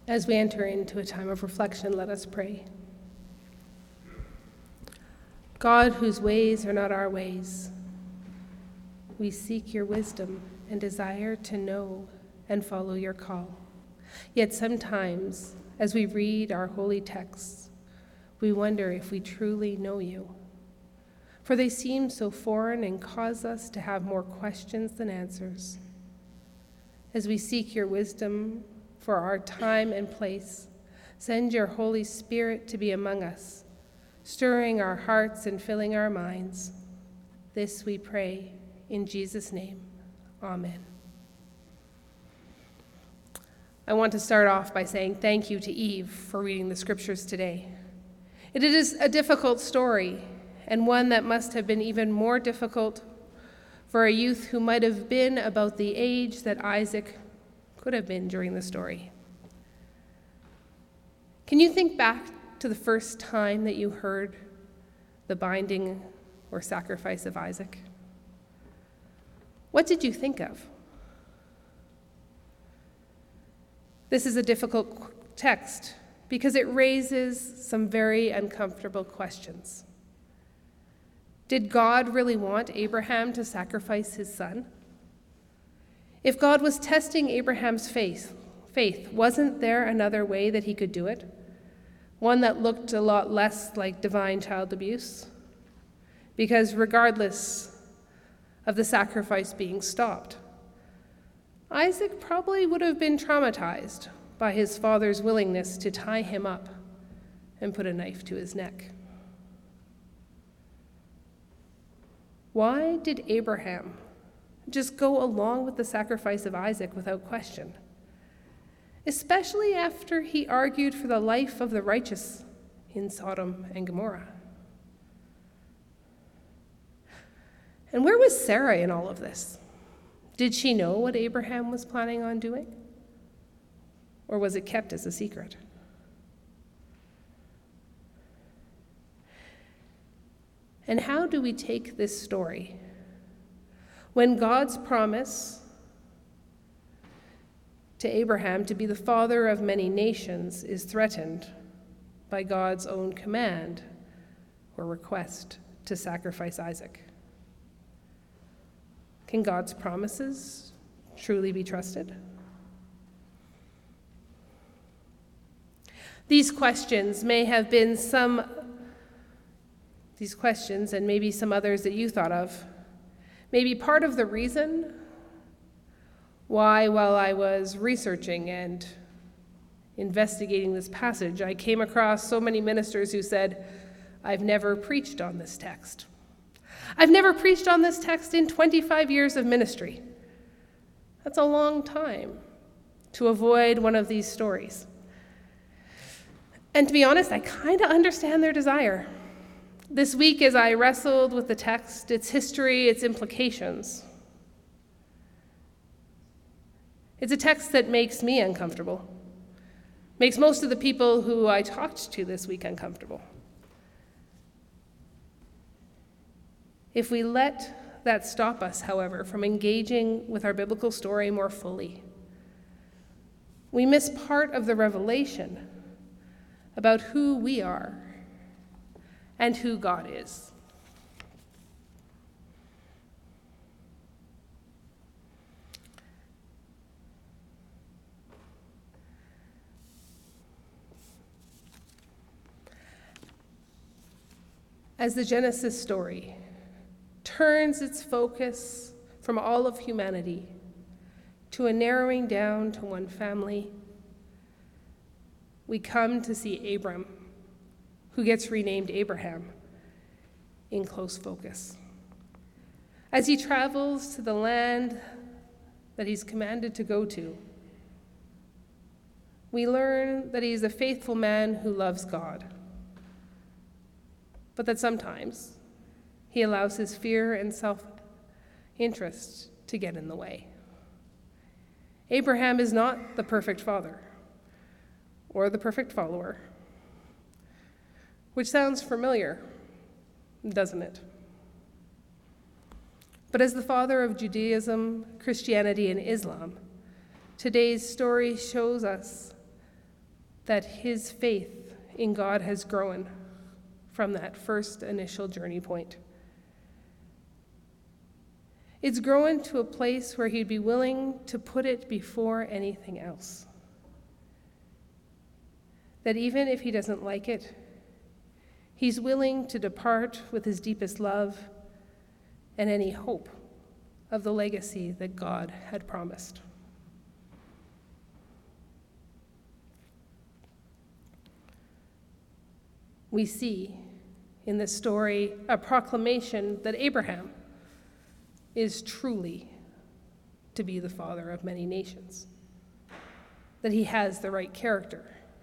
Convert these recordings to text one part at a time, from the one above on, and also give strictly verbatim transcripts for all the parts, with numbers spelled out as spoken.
As we enter into a time of reflection, let us pray. God, whose ways are not our ways, we seek your wisdom and desire to know and follow your call. Yet sometimes, as we read our holy texts, we wonder if we truly know you, for they seem so foreign and cause us to have more questions than answers. As we seek your wisdom for our time and place, send your Holy Spirit to be among us, stirring our hearts and filling our minds. This we pray in Jesus' name. Amen. I want to start off by saying thank you to Eve for reading the scriptures today. It is a difficult story, and one that must have been even more difficult for a youth who might have been about the age that Isaac could have been during the story. Can you think back to the first time that you heard the binding or sacrifice of Isaac? What did you think of? This is a difficult text because it raises some very uncomfortable questions. Did God really want Abraham to sacrifice his son? If God was testing Abraham's faith, faith, wasn't there another way that he could do it? One that looked a lot less like divine child abuse? Because regardless of the sacrifice being stopped, Isaac probably would have been traumatized by his father's willingness to tie him up and put a knife to his neck. Why did Abraham just go along with the sacrifice of Isaac without question, especially after he argued for the life of the righteous in Sodom and Gomorrah? And where was Sarah in all of this? Did she know what Abraham was planning on doing? Or was it kept as a secret? And how do we take this story when God's promise to Abraham to be the father of many nations is threatened by God's own command or request to sacrifice Isaac? Can God's promises truly be trusted? These questions may have been some, these questions and maybe some others that you thought of, maybe part of the reason why, while I was researching and investigating this passage, I came across so many ministers who said, I've never preached on this text. I've never preached on this text in twenty-five years of ministry. That's a long time to avoid one of these stories. And to be honest, I kind of understand their desire. This week, as I wrestled with the text, its history, its implications, it's a text that makes me uncomfortable, makes most of the people who I talked to this week uncomfortable. If we let that stop us, however, from engaging with our biblical story more fully, we miss part of the revelation about who we are and who God is. As the Genesis story turns its focus from all of humanity to a narrowing down to one family, we come to see Abram, who gets renamed Abraham, in close focus. As he travels to the land that he's commanded to go to, we learn that he is a faithful man who loves God, but that sometimes he allows his fear and self-interest to get in the way. Abraham is not the perfect father or the perfect follower, which sounds familiar, doesn't it? But as the father of Judaism, Christianity, and Islam, today's story shows us that his faith in God has grown from that first initial journey point. It's grown to a place where he'd be willing to put it before anything else. That even if he doesn't like it, he's willing to depart with his deepest love and any hope of the legacy that God had promised. We see in this story a proclamation that Abraham is truly to be the father of many nations, that he has the right character.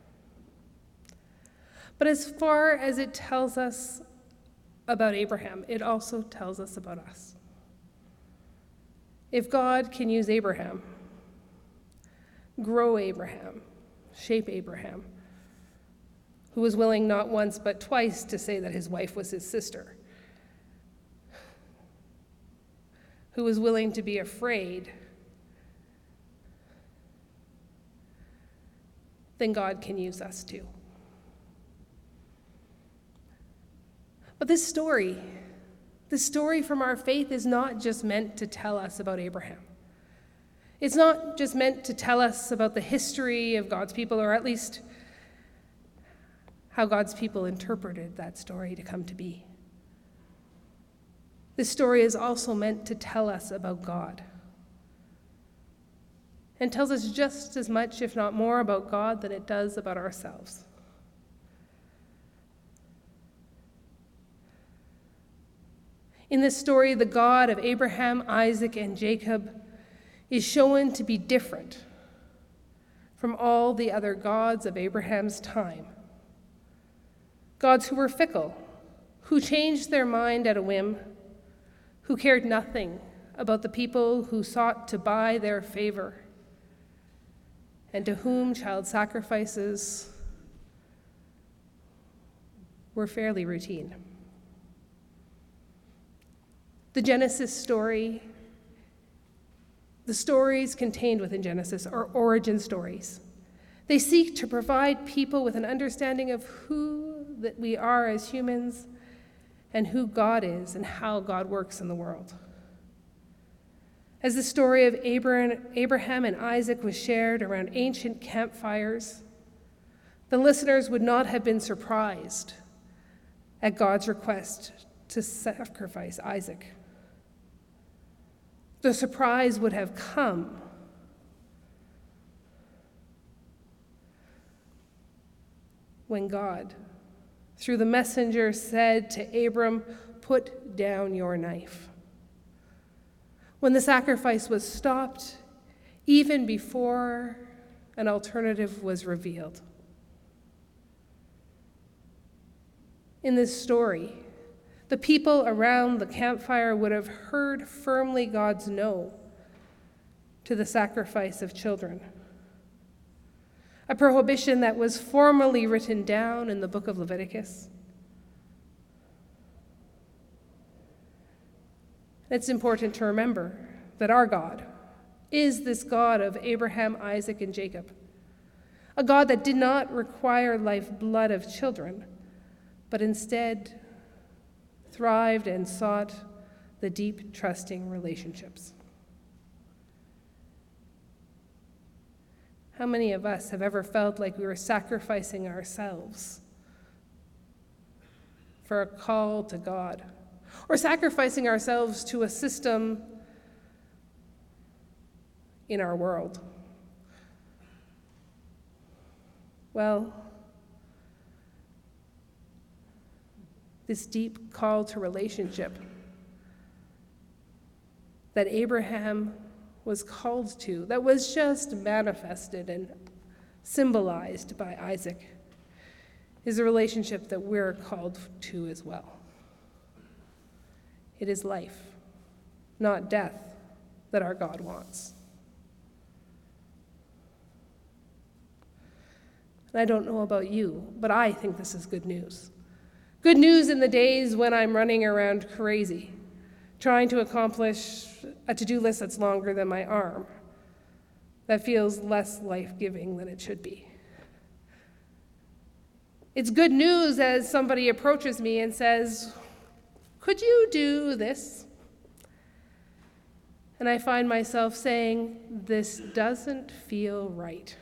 But as far as it tells us about Abraham, it also tells us about us. If God can use Abraham, grow Abraham, shape Abraham, who was willing not once but twice to say that his wife was his sister, who was willing to be afraid, then God can use us too. But this story, this story from our faith is not just meant to tell us about Abraham. It's not just meant to tell us about the history of God's people, or at least how God's people interpreted that story to come to be. This story is also meant to tell us about God, and tells us just as much, if not more, about God than it does about ourselves. In this story, the God of Abraham, Isaac, and Jacob is shown to be different from all the other gods of Abraham's time. Gods who were fickle, who changed their mind at a whim, who cared nothing about the people who sought to buy their favor, and to whom child sacrifices were fairly routine. The Genesis story, the stories contained within Genesis are origin stories. They seek to provide people with an understanding of who that we are as humans and who God is and how God works in the world. As the story of Abraham and Isaac was shared around ancient campfires, the listeners would not have been surprised at God's request to sacrifice Isaac. The surprise would have come when God, through the messenger, said to Abram, "Put down your knife." When the sacrifice was stopped, even before an alternative was revealed. In this story, the people around the campfire would have heard firmly God's no to the sacrifice of children, a prohibition that was formally written down in the book of Leviticus. It's important to remember that our God is this God of Abraham, Isaac, and Jacob, a God that did not require lifeblood of children, but instead thrived and sought the deep, trusting relationships. How many of us have ever felt like we were sacrificing ourselves for a call to God, or sacrificing ourselves to a system in our world? Well, this deep call to relationship that Abraham was called to, that was just manifested and symbolized by Isaac, is a relationship that we're called to as well. It is life, not death, that our God wants. And I don't know about you, but I think this is good news. Good news in the days when I'm running around crazy, trying to accomplish a to-do list that's longer than my arm, that feels less life-giving than it should be. It's good news as somebody approaches me and says, "Could you do this?" And I find myself saying, "This doesn't feel right.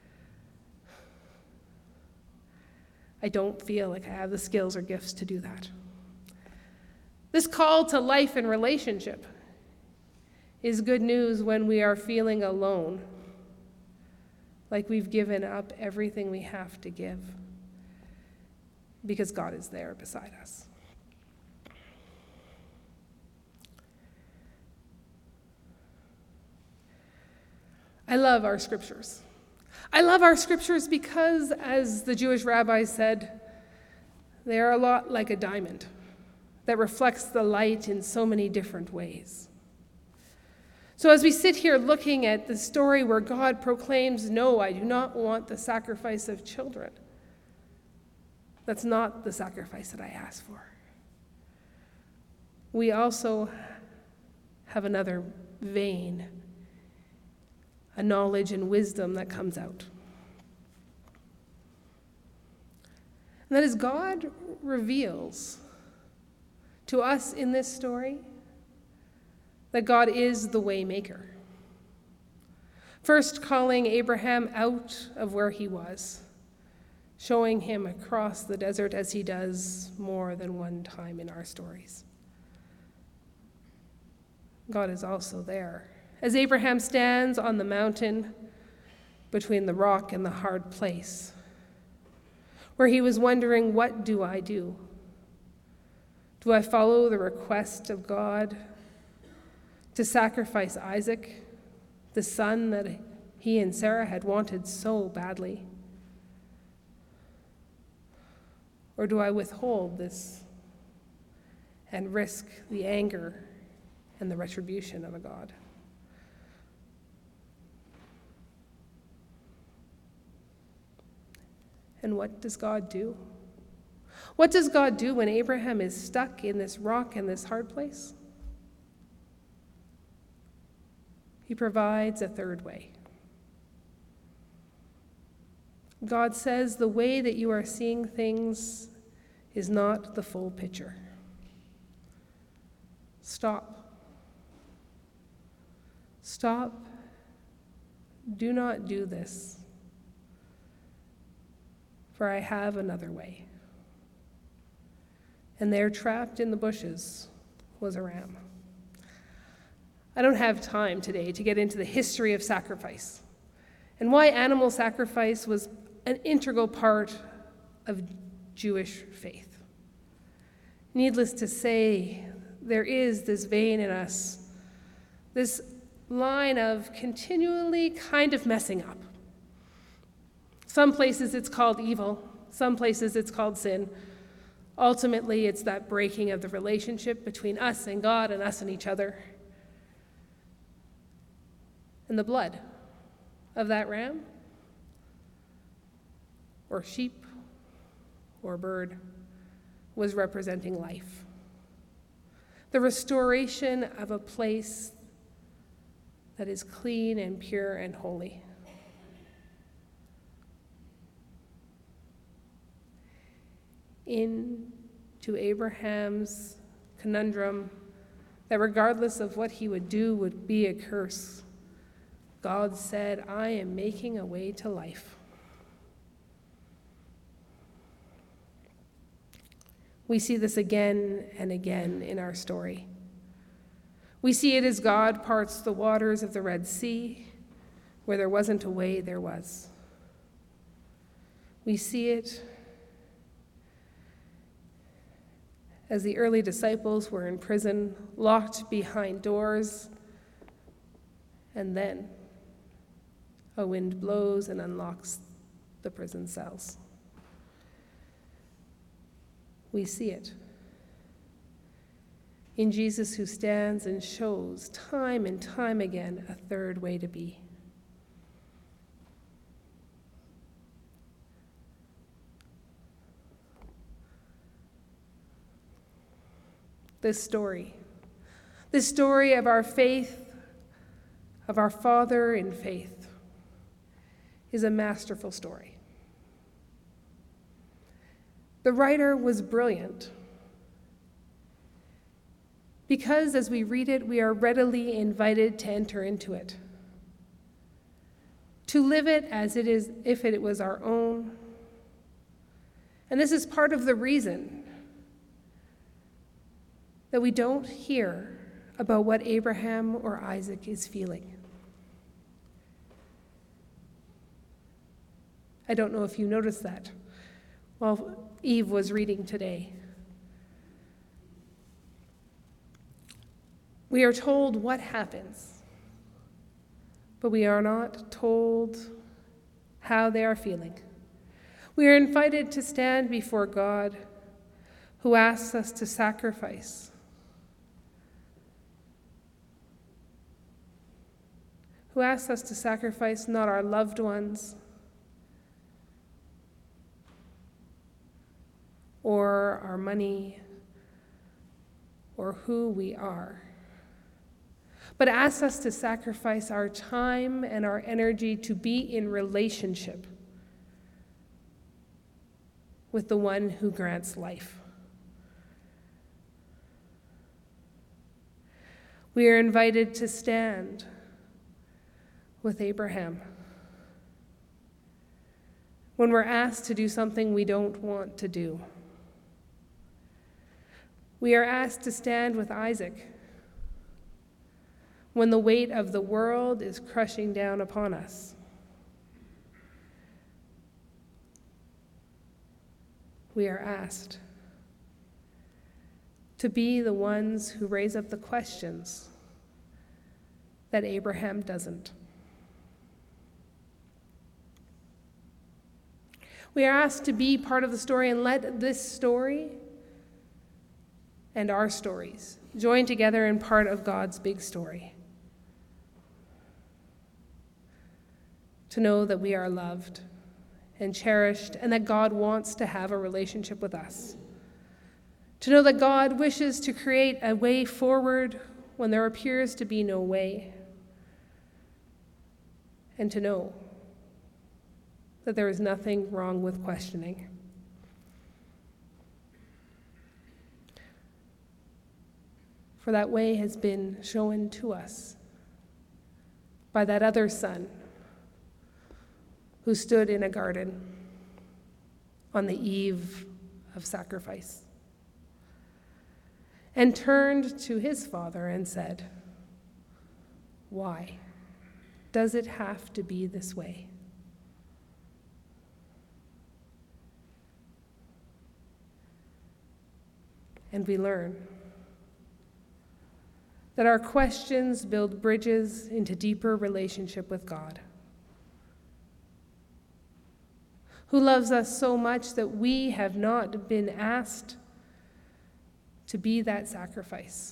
I don't feel like I have the skills or gifts to do that." This call to life and relationship is good news when we are feeling alone, like we've given up everything we have to give, because God is there beside us. I love our scriptures. I love our scriptures because, as the Jewish rabbis said, they are a lot like a diamond that reflects the light in so many different ways. So as we sit here looking at the story where God proclaims, "No, I do not want the sacrifice of children," that's not the sacrifice that I asked for. We also have another vein, a knowledge and wisdom that comes out. And that is, God reveals to us in this story that God is the way maker. First calling Abraham out of where he was, showing him across the desert as he does more than one time in our stories. God is also there. As Abraham stands on the mountain between the rock and the hard place, where he was wondering, what do I do? Do I follow the request of God to sacrifice Isaac, the son that he and Sarah had wanted so badly? Or do I withhold this and risk the anger and the retribution of a God? And what does God do? What does God do when Abraham is stuck in this rock and this hard place? He provides a third way. God says the way that you are seeing things is not the full picture. Stop. Stop. Do not do this, for I have another way. And there, trapped in the bushes, was a ram. I don't have time today to get into the history of sacrifice and why animal sacrifice was an integral part of Jewish faith. Needless to say, there is this vein in us, this line of continually kind of messing up. Some places it's called evil, some places it's called sin. Ultimately, it's that breaking of the relationship between us and God and us and each other. And the blood of that ram, or sheep, or bird, was representing life. The restoration of a place that is clean and pure and holy. Into Abraham's conundrum that regardless of what he would do would be a curse, God said, I am making a way to life. We see this again and again in our story. We see it as God parts the waters of the Red Sea. Where there wasn't a way, there was. We see it as the early disciples were in prison, locked behind doors, and then a wind blows and unlocks the prison cells. We see it in Jesus, who stands and shows time and time again a third way to be. This story, this story of our faith, of our Father in faith, is a masterful story. The writer was brilliant because as we read it, we are readily invited to enter into it, to live it as it is if it was our own. And this is part of the reason that we don't hear about what Abraham or Isaac is feeling. I don't know if you noticed that while Eve was reading today. We are told what happens, but we are not told how they are feeling. We are invited to stand before God, who asks us to sacrifice, who asks us to sacrifice not our loved ones or our money or who we are, but asks us to sacrifice our time and our energy to be in relationship with the one who grants life. We are invited to stand with Abraham when we're asked to do something we don't want to do. We are asked to stand with Isaac when the weight of the world is crushing down upon us. We are asked to be the ones who raise up the questions that Abraham doesn't. We are asked to be part of the story and let this story and our stories join together in part of God's big story. To know that we are loved and cherished and that God wants to have a relationship with us. To know that God wishes to create a way forward when there appears to be no way. And to know that there is nothing wrong with questioning. For that way has been shown to us by that other son who stood in a garden on the eve of sacrifice and turned to his father and said, "Why does it have to be this way?" And we learn that our questions build bridges into deeper relationship with God, who loves us so much that we have not been asked to be that sacrifice,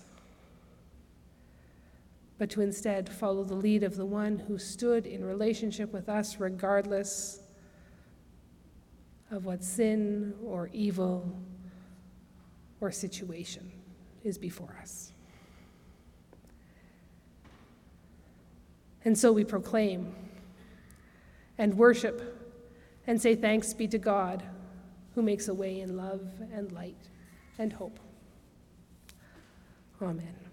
but to instead follow the lead of the one who stood in relationship with us regardless of what sin or evil or situation is before us. And so we proclaim and worship and say thanks be to God who makes a way in love and light and hope. Amen.